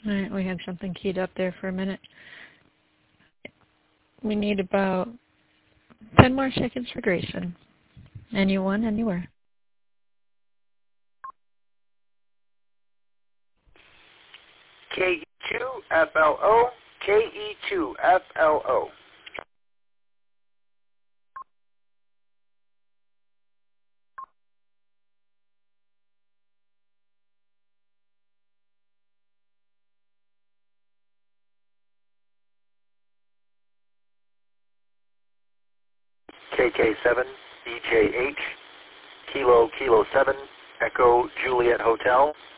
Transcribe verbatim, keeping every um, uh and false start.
All right, we had something keyed up there for a minute. We need about ten more seconds for Grayson. Anyone, anywhere. K E two F L O, K E two F L O. K K seven, B J H, Kilo Kilo seven, Echo Juliet Hotel.